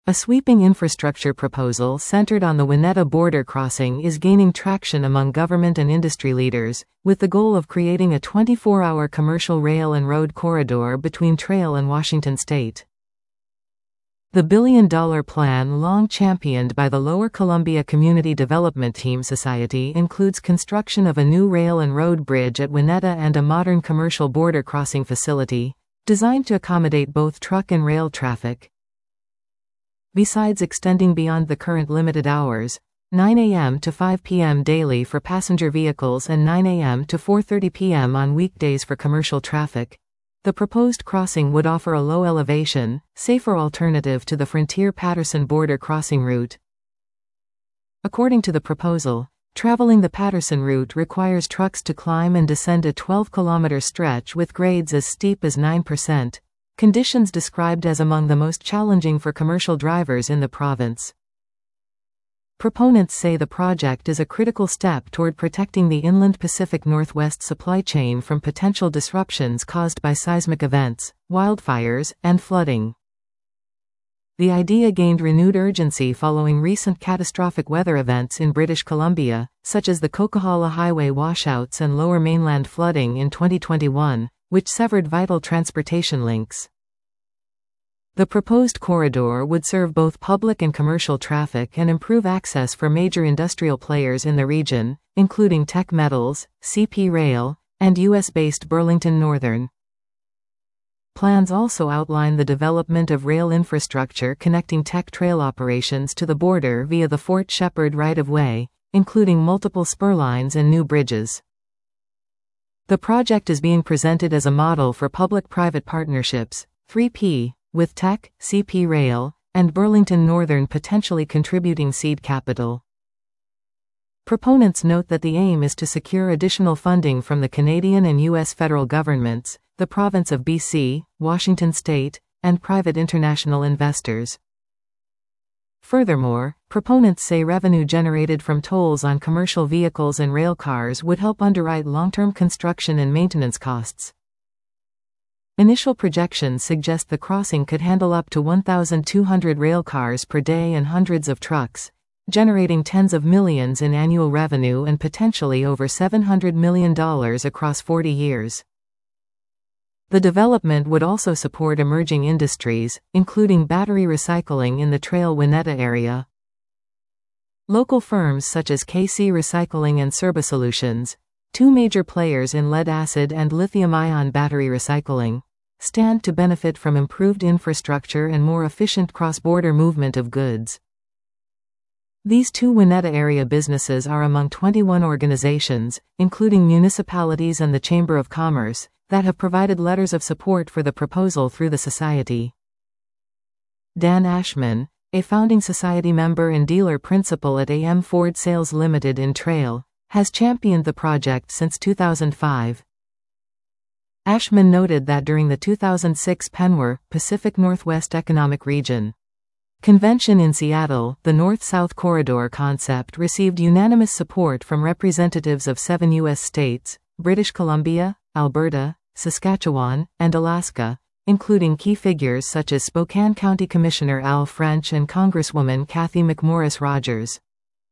A sweeping infrastructure proposal centered on the Wineta border crossing is gaining traction among government and industry leaders, with the goal of creating a 24-hour commercial rail and road corridor between Trail and Washington state. The billion-dollar plan, long championed by the Lower Columbia Community Development Team Society, includes construction of a new rail and road bridge at Wineta and a modern commercial border crossing facility, designed to accommodate both truck and rail traffic. Besides extending beyond the current limited hours, 9 a.m. to 5 p.m. daily for passenger vehicles and 9 a.m. to 4:30 p.m. on weekdays for commercial traffic, the proposed crossing would offer a low-elevation, safer alternative to the Frontier-Patterson border crossing route. According to the proposal, traveling the Patterson route requires trucks to climb and descend a 12-kilometer stretch with grades as steep as 9%. Conditions described as among the most challenging for commercial drivers in the province. Proponents say the project is a critical step toward protecting the inland Pacific Northwest supply chain from potential disruptions caused by seismic events, wildfires, and flooding. The idea gained renewed urgency following recent catastrophic weather events in British Columbia, such as the Coquihalla Highway washouts and Lower Mainland flooding in 2021, which severed vital transportation links. The proposed corridor would serve both public and commercial traffic and improve access for major industrial players in the region, including Teck Metals, CP Rail, and U.S.-based Burlington Northern. Plans also outline the development of rail infrastructure connecting Teck Trail operations to the border via the Fort Shepherd right-of-way, including multiple spur lines and new bridges. The project is being presented as a model for public-private partnerships, 3P, with Teck, CP Rail, and Burlington Northern potentially contributing seed capital. Proponents note that the aim is to secure additional funding from the Canadian and U.S. federal governments, the province of BC, Washington state, and private international investors. Furthermore, proponents say revenue generated from tolls on commercial vehicles and rail cars would help underwrite long-term construction and maintenance costs. Initial projections suggest the crossing could handle up to 1,200 rail cars per day and hundreds of trucks, generating tens of millions in annual revenue and potentially over $700 million across 40 years. The development would also support emerging industries, including battery recycling in the Trail Wineta area. Local firms such as KC Recycling and Serba Solutions, two major players in lead-acid and lithium-ion battery recycling, stand to benefit from improved infrastructure and more efficient cross-border movement of goods. These two Wineta area businesses are among 21 organizations, including municipalities and the Chamber of Commerce, that have provided letters of support for the proposal through the society. Dan Ashman, a founding society member and dealer principal at AM Ford Sales Limited in Trail, has championed the project since 2005. Ashman noted that during the 2006 PNWR, Pacific Northwest Economic Region, convention in Seattle, the North-South Corridor concept received unanimous support from representatives of 7 U.S. states, British Columbia, Alberta, Saskatchewan, and Alaska, including key figures such as Spokane County Commissioner Al French and Congresswoman Cathy McMorris Rogers.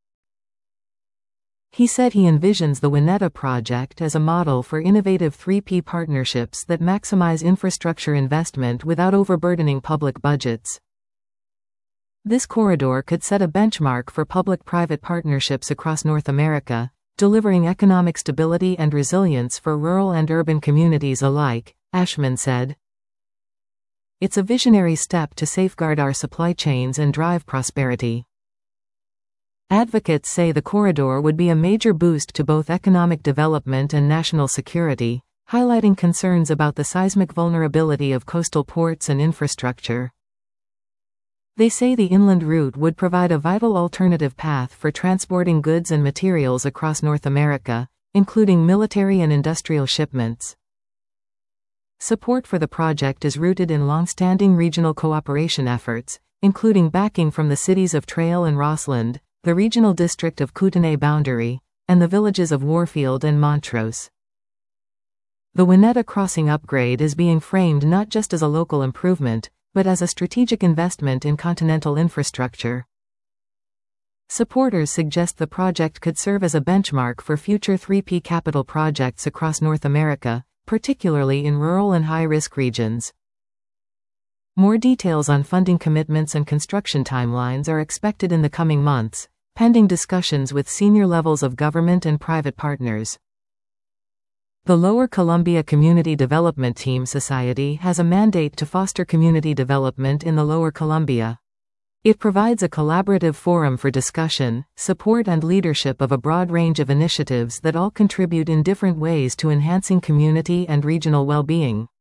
He said he envisions the Wineta project as a model for innovative 3P partnerships that maximize infrastructure investment without overburdening public budgets. This corridor could set a benchmark for public-private partnerships across North America, delivering economic stability and resilience for rural and urban communities alike, Ashman said. It's a visionary step to safeguard our supply chains and drive prosperity. Advocates say the corridor would be a major boost to both economic development and national security, highlighting concerns about the seismic vulnerability of coastal ports and infrastructure. They say the inland route would provide a vital alternative path for transporting goods and materials across North America, including military and industrial shipments. Support for the project is rooted in long-standing regional cooperation efforts, including backing from the cities of Trail and Rossland, the regional district of Kootenay Boundary, and the villages of Warfield and Montrose. The Wineta crossing upgrade is being framed not just as a local improvement, but as a strategic investment in continental infrastructure. Supporters suggest the project could serve as a benchmark for future 3P capital projects across North America, particularly in rural and high-risk regions. More details on funding commitments and construction timelines are expected in the coming months, pending discussions with senior levels of government and private partners. The Lower Columbia Community Development Team Society has a mandate to foster community development in the Lower Columbia. It provides a collaborative forum for discussion, support and leadership of a broad range of initiatives that all contribute in different ways to enhancing community and regional well-being.